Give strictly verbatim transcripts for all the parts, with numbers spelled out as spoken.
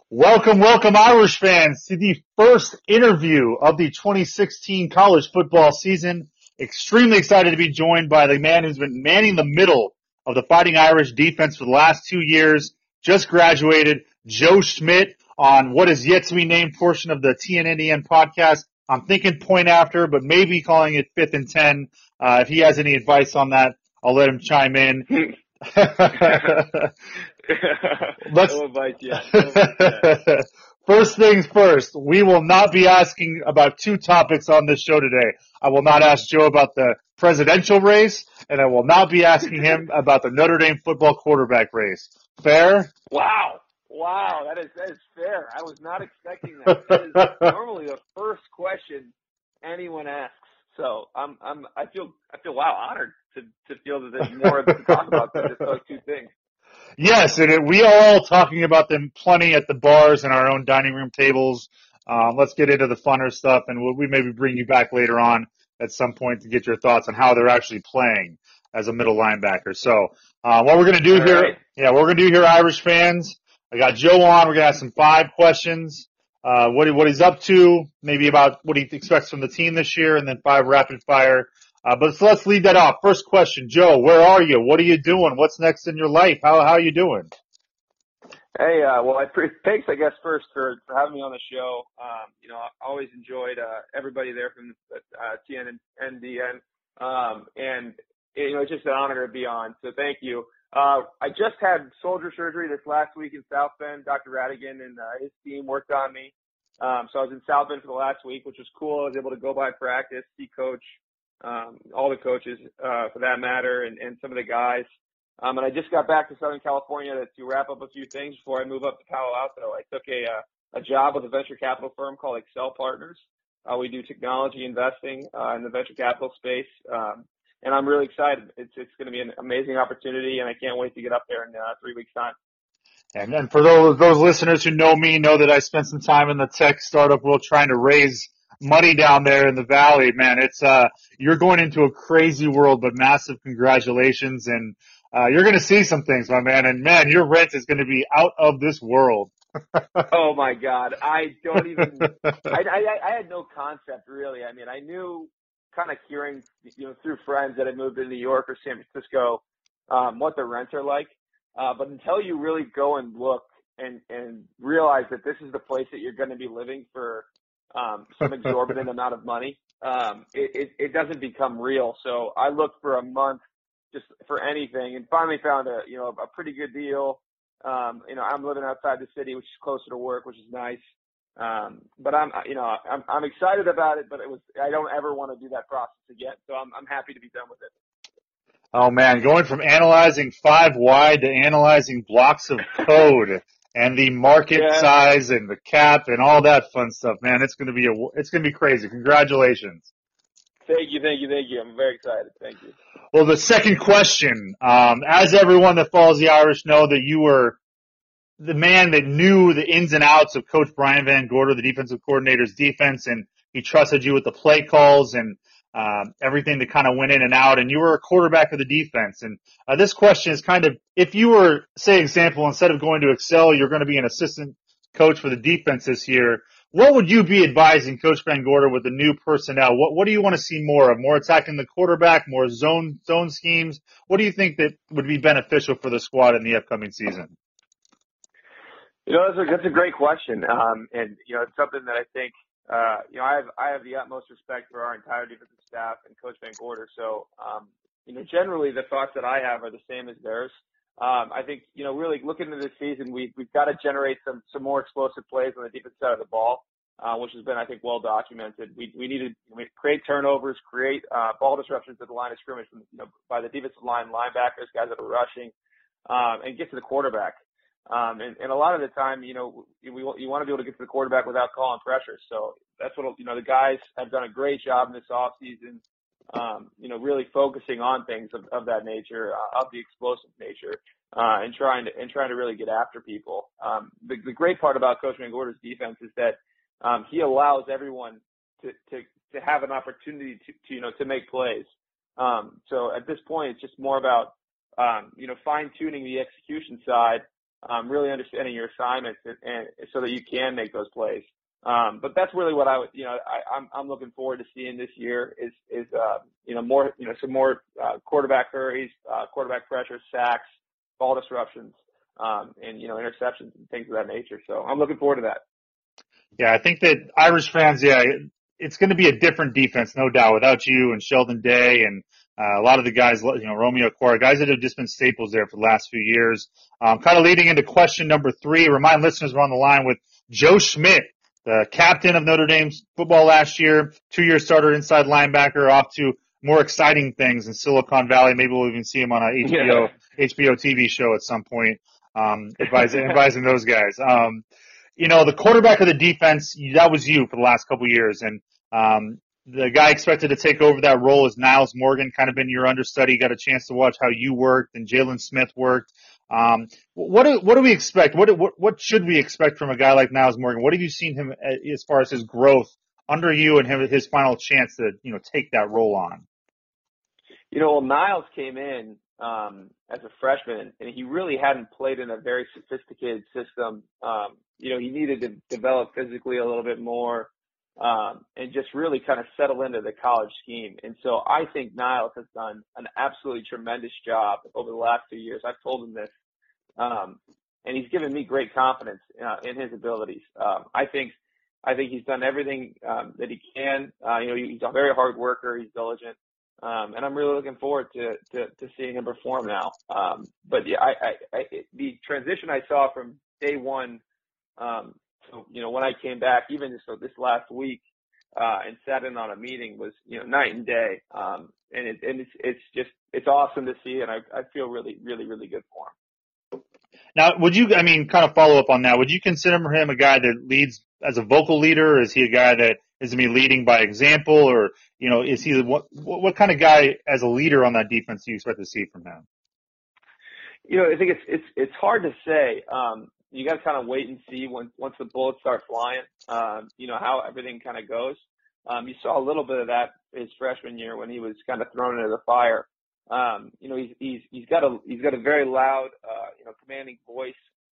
Welcome, welcome, Irish fans, to the first interview of the twenty sixteen college football season. Extremely excited to be joined by the man who's been manning the middle of the Fighting Irish defense for the last two years. Just graduated, Joe Schmidt, on what is yet to be named portion of the T N N E N podcast. I'm thinking point after, but maybe calling it fifth and ten. Uh, if he has any advice on that, I'll let him chime in. Let's, no advice yet. No advice yet. First things first, we will not be asking about two topics on this show today. I will not ask Joe about the presidential race, and I will not be asking him about the Notre Dame football quarterback race. Fair? Wow. Wow, that is that is fair. I was not expecting that. That is normally the first question anyone asks. So I'm I'm I feel I feel wow honored to to feel that there's more to talk about than just those two things. Yes, and it, we are all talking about them plenty at the bars and our own dining room tables. Um, let's get into the funner stuff, and we'll, we maybe bring you back later on at some point to get your thoughts on how they're actually playing as a middle linebacker. So uh, what we're going to do all here, right. yeah, what we're going to do here, Irish fans, I got Joe on. We're going to ask some five questions, uh, what, he, what he's up to, maybe about what he expects from the team this year, and then five rapid fire. Uh, but so let's leave that off. First question, Joe, where are you? What are you doing? What's next in your life? How how are you doing? Hey, uh, well, I pre- thanks, I guess, first for, for having me on the show. Um, you know, I always enjoyed uh, everybody there from uh, T N N D N, um, and you know, it's just an honor to be on. So thank you. Uh, I just had shoulder surgery this last week in South Bend. Doctor Radigan and uh, his team worked on me. Um, so I was in South Bend for the last week, which was cool. I was able to go by practice, see coach, um, all the coaches uh, for that matter, and, and some of the guys. Um, and I just got back to Southern California to, to wrap up a few things before I move up to Palo Alto. I took a uh, a job with a venture capital firm called Excel Partners. Uh, we do technology investing uh, in the venture capital space, um, and I'm really excited. It's it's going to be an amazing opportunity, and I can't wait to get up there in uh, three weeks' time. And and for those those listeners who know me, know that I spent some time in the tech startup world trying to raise money down there in the valley. Man, it's uh you're going into a crazy world, but massive congratulations, and uh you're going to see some things, my man. And man, your rent is going to be out of this world. Oh my God, I don't even. I, I I had no concept really. I mean, I knew kind of hearing you know through friends that had moved to New York or San Francisco um, what the rents are like. Uh, but until you really go and look and, and realize that this is the place that you're going to be living for um, some exorbitant amount of money, um, it, it, it doesn't become real. So I looked for a month just for anything and finally found a, you know, a pretty good deal. Um, you know, I'm living outside the city, which is closer to work, which is nice. Um, but I'm, you know, I'm, I'm excited about it, but it was, I don't ever want to do that process again. So I'm, I'm happy to be done with it. Oh man, going from analyzing five wide to analyzing blocks of code and the market Yeah. size and the cap and all that fun stuff, man, it's going to be a, it's going to be crazy. Congratulations. Thank you, thank you, thank you. I'm very excited. Thank you. Well, the second question, um, as everyone that follows the Irish know that you were the man that knew the ins and outs of Coach Brian Van Gorder, the defensive coordinator's defense, and he trusted you with the play calls and um, everything that kind of went in and out, and you were a quarterback of the defense. And uh, this question is kind of, if you were, say, example, instead of going to Excel, you're going to be an assistant coach for the defense this year, what would you be advising Coach Van Gorder with the new personnel? What what do you want to see more of? More attacking the quarterback, more zone zone schemes? What do you think that would be beneficial for the squad in the upcoming season? You know, that's a, that's a great question. Um, and, you know, it's something that I think, uh, you know, I have, I have the utmost respect for our entire defensive staff and Coach Van Gorder. So, um, you know, generally the thoughts that I have are the same as theirs. Um, I think, you know, really looking into this season, we, we've got to generate some, some more explosive plays on the defensive side of the ball, uh, which has been, I think, well documented. We, we need to create turnovers, create, uh, ball disruptions at the line of scrimmage from, you know, by the defensive line linebackers, guys that are rushing, um, and get to the quarterback. Um, and, and a lot of the time, you know, we, you want to be able to get to the quarterback without calling pressure. So that's what, you know, the guys have done a great job in this offseason, um, you know, really focusing on things of, of that nature, uh, of the explosive nature, uh, and trying to, and trying to really get after people. Um, the, the great part about Coach Van Gorder's defense is that, um, he allows everyone to, to, to have an opportunity to, to, you know, to make plays. Um, so at this point, it's just more about, um, you know, fine tuning the execution side. um, really understanding your assignments and, and so that you can make those plays. Um, but that's really what I would, you know, I, I'm, I'm looking forward to seeing this year is, is, uh, you know, more, you know, some more, uh, quarterback hurries, uh, quarterback pressure, sacks, ball disruptions, um, and, you know, interceptions and things of that nature. So I'm looking forward to that. Yeah, I think that Irish fans, yeah, it's going to be a different defense, no doubt, without you and Sheldon Day and uh, a lot of the guys, you know, Romeo Okwara, guys that have just been staples there for the last few years. Um, kind of leading into question number three, remind listeners we're on the line with Joe Schmidt, the captain of Notre Dame's football last year, two-year starter inside linebacker, off to more exciting things in Silicon Valley. Maybe we'll even see him on a H B O, Yeah. H B O T V show at some point, um, advising, advising those guys. Um, you know, the quarterback of the defense, that was you for the last couple of years. And um, the guy expected to take over that role is Niles Morgan, kind of been your understudy. Got a chance to watch how you worked and Jalen Smith worked. Um, what do, what do we expect? What, what what should we expect from a guy like Niles Morgan? What have you seen him as far as his growth under you and him, his final chance to, you know, take that role on? You know, well, Niles came in um, as a freshman, and he really hadn't played in a very sophisticated system. Um, you know, he needed to develop physically a little bit more um, and just really kind of settle into the college scheme. And so I think Niles has done an absolutely tremendous job over the last two years. I've told him this, um, and he's given me great confidence uh, in his abilities. Um, I think I think he's done everything um, that he can. Uh, you know, he's a very hard worker. He's diligent. Um, and I'm really looking forward to, to, to seeing him perform now. Um, but yeah, I, I, I, the transition I saw from day one, um, so, you know, when I came back, even just so this last week, uh, and sat in on a meeting was, you know, night and day. Um, and it, and it's, it's just, it's awesome to see. And I, I feel really, really, really good for him. Now, would you, I mean, kind of follow up on that, would you consider him a guy that leads as a vocal leader? Or is he a guy that is going to be leading by example? Or, you know, is he, what, what kind of guy as a leader on that defense do you expect to see from him? You know, I think it's, it's, it's hard to say. Um, you got to kind of wait and see when, once the bullets start flying, um, you know, how everything kind of goes. Um, you saw a little bit of that his freshman year when he was kind of thrown into the fire. Um, you know, he's, he's, he's got a, he's got a very loud, uh, you know, commanding voice.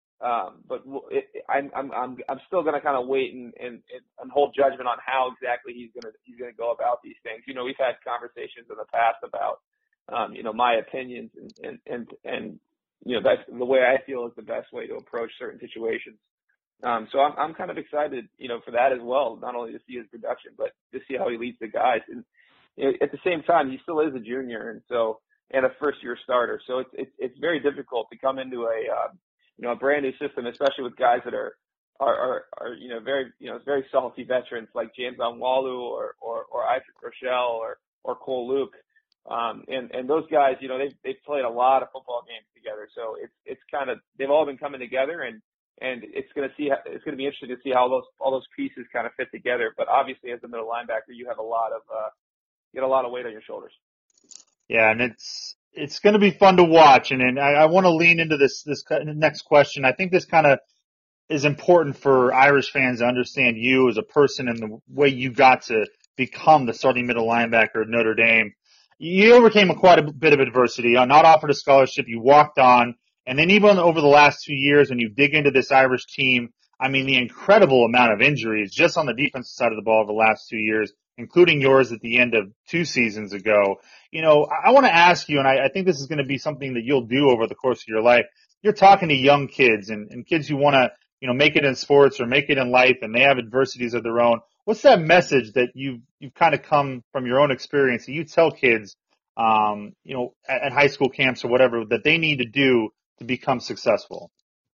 Um, but it, I'm, I'm, I'm, I'm still going to kind of wait and, and, and hold judgment on how exactly he's going to, he's going to go about these things. You know, we've had conversations in the past about, um, you know, my opinions and, and, and, and, you know, that's the way I feel is the best way to approach certain situations. Um, so I'm, I'm kind of excited, you know, for that as well, not only to see his production, but to see how he leads the guys. And you know, at the same time, he still is a junior. And so, and a first year starter. So it's, it's, it's very difficult to come into a, uh, you know, a brand new system, especially with guys that are, are, are, are, you know, very, you know, very salty veterans like James Onwalu or, or, or Isaac Rochelle or, or Cole Luke. Um, and, and those guys, you know, they've, they've played a lot of football games together. So it's, it's kind of, they've all been coming together and, and it's going to see, it's going to be interesting to see how those, all those pieces kind of fit together. But obviously as a middle linebacker, you have a lot of, uh, you get a lot of weight on your shoulders. Yeah. And it's, it's going to be fun to watch. And, and I, I want to lean into this, this next question. I think this kind of is important for Irish fans to understand you as a person and the way you got to become the starting middle linebacker at Notre Dame. You overcame a quite a bit of adversity, not offered a scholarship. You walked on. And then even over the last two years, when you dig into this Irish team, I mean, the incredible amount of injuries just on the defensive side of the ball over the last two years, including yours at the end of two seasons ago. You know, I, I want to ask you, and I, I think this is going to be something that you'll do over the course of your life. You're talking to young kids and, and kids who want to, you know, make it in sports or make it in life, and they have adversities of their own. What's that message that you've, you've kind of come from your own experience that you tell kids, um, you know, at, at high school camps or whatever, that they need to do to become successful?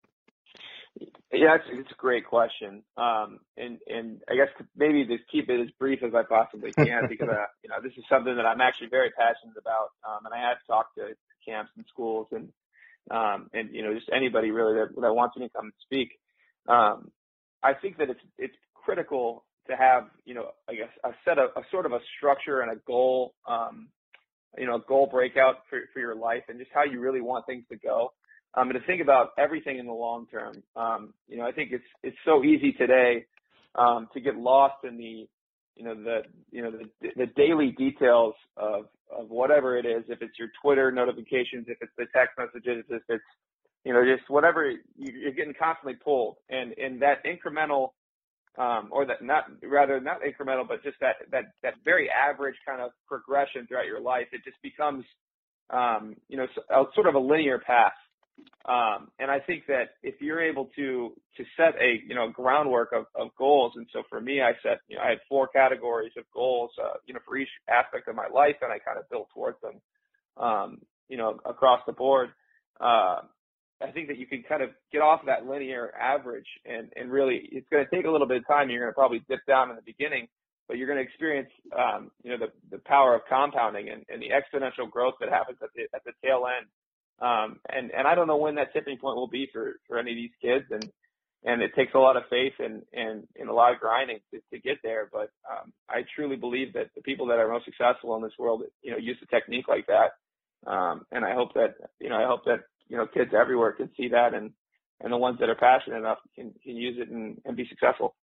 Yeah, it's, it's a great question. Um, and, and I guess maybe to keep it as brief as I possibly can, because, uh, you know, this is something that I'm actually very passionate about. Um, and I have talked to camps and schools and, um, and, you know, just anybody really that, that wants me to come and speak. Um, I think that it's, it's critical to have, you know, I guess a set of, a sort of a structure and a goal, um, you know, a goal breakout for, for your life and just how you really want things to go. Um, and to think about everything in the long term. Um, you know, I think it's, it's so easy today, um, to get lost in the, you know, the, you know, the, the daily details of, of whatever it is, if it's your Twitter notifications, if it's the text messages, if it's, you know, just whatever you, you're getting constantly pulled, and and that incremental, um, or that not rather not incremental, but just that that that very average kind of progression throughout your life, it just becomes, um, you know, a, sort of a linear path. Um, and I think that if you're able to, to set a, you know, groundwork of, of goals. And so for me, I set, you know, I had four categories of goals, uh, you know, for each aspect of my life, and I kind of built towards them, um, you know, across the board. Uh, I think that you can kind of get off that linear average, and, and really it's going to take a little bit of time. You're going to probably dip down in the beginning, but you're going to experience, um, you know, the, the power of compounding and, and the exponential growth that happens at the, at the tail end. Um, and, and I don't know when that tipping point will be for, for any of these kids. And, and it takes a lot of faith and, and, and a lot of grinding to, to get there. But, um, I truly believe that the people that are most successful in this world, you know, use a technique like that. Um, and I hope that, you know, I hope that, you know, kids everywhere can see that, and, and the ones that are passionate enough can, can use it and, and be successful.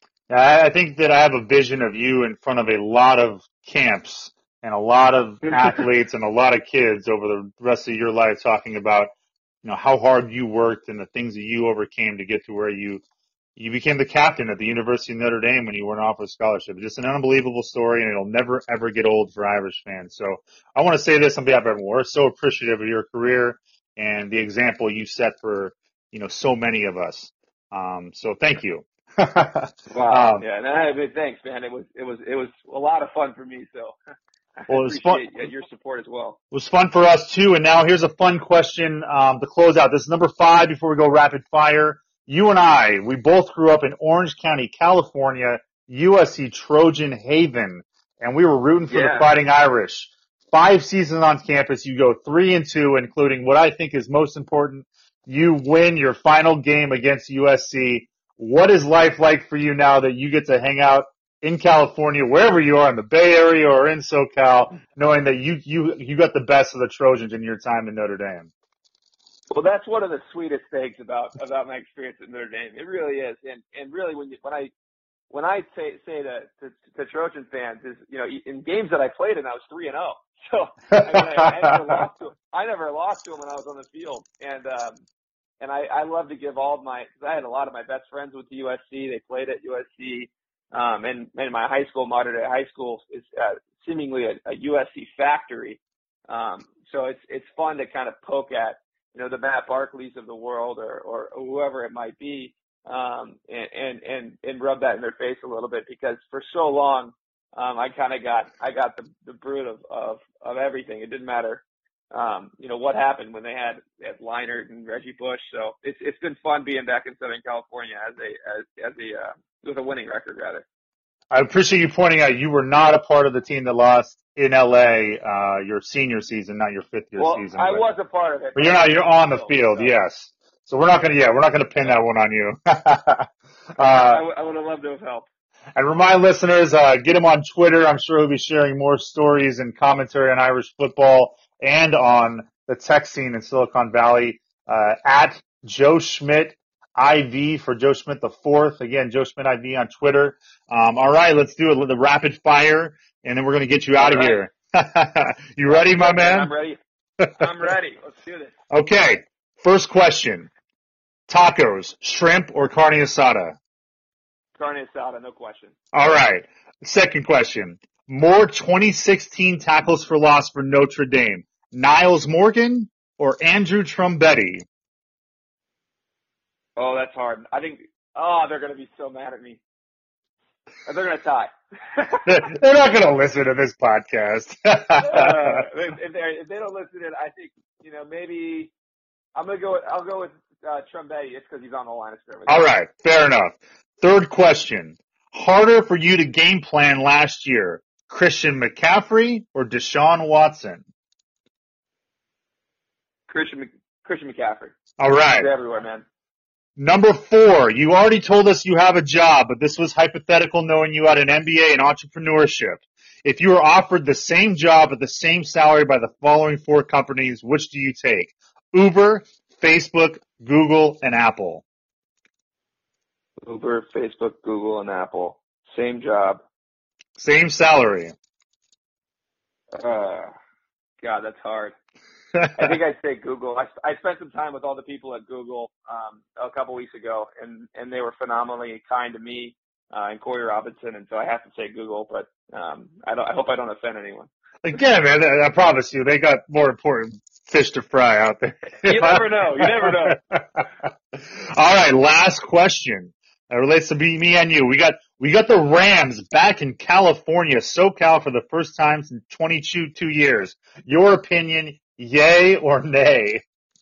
I think that I have a vision of you in front of a lot of camps and a lot of athletes and a lot of kids over the rest of your life, talking about, you know, how hard you worked and the things that you overcame to get to where you, you became the captain at the University of Notre Dame when you weren't offered a scholarship. It's just an unbelievable story, and it'll never, ever get old for Irish fans. So I want to say this on behalf of everyone. We're so appreciative of your career and the example you set for, you know, so many of us. Um, so thank you. Wow. um, Yeah. And I mean, thanks, man. It was, it was, it was a lot of fun for me. So I well, it was fun. appreciate your support as well. It was fun for us too. And now here's a fun question, um, to close out. This is number five before we go rapid fire. You and I, we both grew up in Orange County, California, U S C Trojan Haven, and we were rooting for Yeah. the Fighting Irish. Five seasons on campus, you go three and two, including what I think is most important. You win your final game against U S C. What is life like for you now that you get to hang out in California, wherever you are, in the Bay Area or in SoCal, knowing that you, you, you got the best of the Trojans in your time in Notre Dame? Well, that's one of the sweetest things about, about my experience at Notre Dame. It really is. And, and really when you, when I, when I say, say to, to, to Trojan fans is, you know, in games that I played in, I was three and oh. So I, mean, I, I never lost to, I never lost to them when I was on the field. And, um, and I, I love to give all of my, cause I had a lot of my best friends with the U S C. They played at U S C. Um, and, and my high school, Modern Day High School, is uh, seemingly a, a U S C factory. Um, so it's, it's fun to kind of poke at, you know, the Matt Barkleys of the world, or, or, or whoever it might be, um, and, and, and, and rub that in their face a little bit, because for so long, um, I kind of got, I got the, the brood of, of, of everything. It didn't matter, um, you know, what happened when they had, had Leinart and Reggie Bush. So it's, it's been fun being back in Southern California as a, as, as a, uh, with a winning record, rather. I appreciate you pointing out you were not a part of the team that lost in L A, uh, your senior season, not your fifth year well, season. I but, was a part of it. But you're not, you're on the field, field, so. yes. So we're not gonna, yeah, we're not gonna pin that one on you. uh, I, w- I would have loved to have helped. And remind listeners, uh, get him on Twitter. I'm sure he'll be sharing more stories and commentary on Irish football and on the tech scene in Silicon Valley, uh, at Joe Schmidt I V for Joe Schmidt the fourth. Again, Joe Schmidt I V on Twitter. Um, all right, let's do it. The rapid fire, and then we're going to get you out of right. here. You ready, my man? I'm ready. I'm ready. Let's do this. Okay. First question. Tacos, shrimp, or carne asada? Carne asada, no question. All right. Second question. More twenty sixteen tackles for loss for Notre Dame, Niles Morgan or Andrew Trumbetti? Oh, that's hard. I think, oh, they're going to be so mad at me. They're going to tie. They're not going to listen to this podcast. uh, if, if, if they don't listen to it, I think, you know, maybe I'm going to go with, I'll go with uh, Trumbetti. It's because he's on the line of scrimmage. All right. Fair enough. Third question. Harder for you to game plan last year, Christian McCaffrey or Deshaun Watson? Christian, Christian McCaffrey. All right. He's everywhere, man. Number four, you already told us you have a job, but this was hypothetical knowing you had an M B A in entrepreneurship. If you were offered the same job at the same salary by the following four companies, which do you take? Uber, Facebook, Google, and Apple. Uber, Facebook, Google, and Apple. Same job. Same salary. Uh, God, that's hard. I think I'd say Google. I, I spent some time with all the people at Google um, a couple weeks ago, and, and they were phenomenally kind to me uh, and Corey Robinson, and so I have to say Google. But um, I, don't, I hope I don't offend anyone. Again, man, I promise you, they got more important fish to fry out there. You never know. You never know. All right, last question. That relates to me and you. We got we got the Rams back in California, SoCal, for the first time in twenty-two years. Your opinion, yay or nay?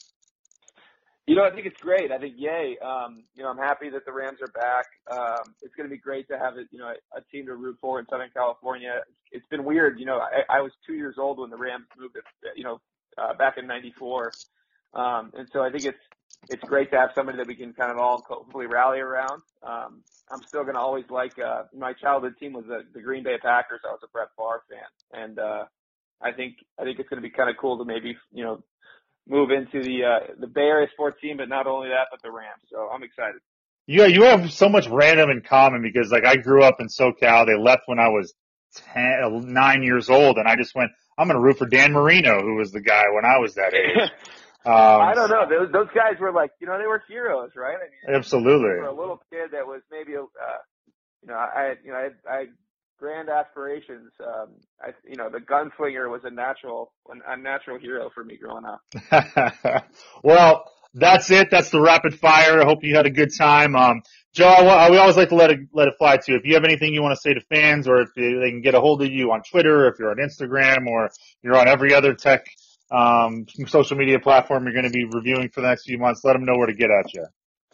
You know, I think it's great. I think yay. Um, you know, I'm happy that the Rams are back. Um, it's going to be great to have it, you know, a, a team to root for in Southern California. It's been weird. You know, I, I was two years old when the Rams moved, you know, uh, back in ninety-four. Um, and so I think it's, it's great to have somebody that we can kind of all hopefully rally around. Um, I'm still going to always like, uh, my childhood team was the, the Green Bay Packers. I was a Brett Favre fan. And, uh, I think, I think it's going to be kind of cool to maybe, you know, move into the, uh, the Bay Area sports team, but not only that, but the Rams. So I'm excited. Yeah, you have so much random in common because like I grew up in SoCal. They left when I was ten, nine years old, and I just went, I'm going to root for Dan Marino, who was the guy when I was that age. Um, I don't know. Those, those guys were like, you know, they were heroes, right? I mean, absolutely. For a little kid that was maybe, uh, you know, I, you know, I, I had grand aspirations. Um, I, you know, the gunslinger was a natural, a natural hero for me growing up. Well, that's it. That's the rapid fire. I hope you had a good time. Um, Joe, I, we always like to let it, let it fly too. If you have anything you want to say to fans, or if they can get a hold of you on Twitter, if you're on Instagram, or you're on every other tech, um, social media platform you're going to be reviewing for the next few months, let them know where to get at you.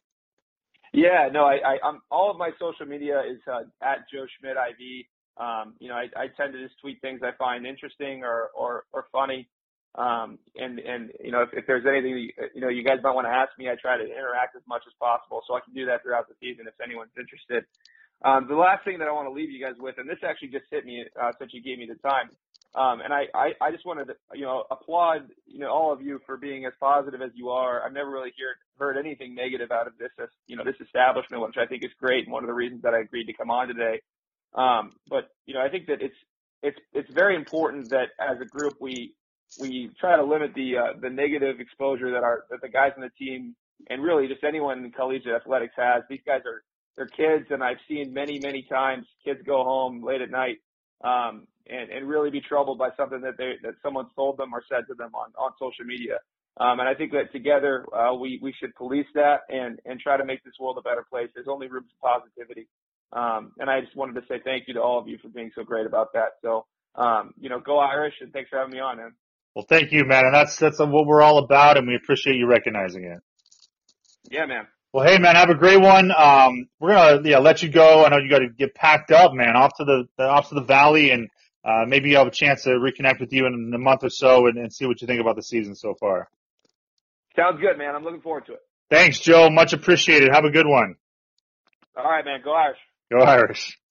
Yeah, no, I, I, I'm, all of my social media is, uh, at Joe Schmidt I V. Um, you know, I, I tend to just tweet things I find interesting or, or, or funny. Um, and, and, you know, if, if there's anything, you know, you guys might want to ask me, I try to interact as much as possible so I can do that throughout the season if anyone's interested. Um, the last thing that I want to leave you guys with, and this actually just hit me, uh, since you gave me the time. Um, and I, I, I just wanted to, you know, applaud, you know, all of you for being as positive as you are. I've never really heard, heard anything negative out of this, you know, this establishment, which I think is great. And one of the reasons that I agreed to come on today. Um, but, you know, I think that it's, it's, it's very important that as a group, we, we try to limit the, uh, the negative exposure that our, that the guys on the team and really just anyone in collegiate athletics has. These guys are, they're kids, and I've seen many, many times kids go home late at night, um, and, and really be troubled by something that they, that someone told them or said to them on, on social media. Um, and I think that together, uh, we, we should police that and, and try to make this world a better place. There's only room for positivity. Um, and I just wanted to say thank you to all of you for being so great about that. So, um, you know, go Irish, and thanks for having me on, man. Well, thank you, man. And that's, that's what we're all about, and we appreciate you recognizing it. Yeah, man. Well, hey, man, have a great one. Um, we're gonna yeah let you go. I know you got to get packed up, man, off to the, the off to the valley, and uh, maybe you'll have a chance to reconnect with you in a month or so, and, and see what you think about the season so far. Sounds good, man. I'm looking forward to it. Thanks, Joe. Much appreciated. Have a good one. All right, man. Go Irish. Go Irish.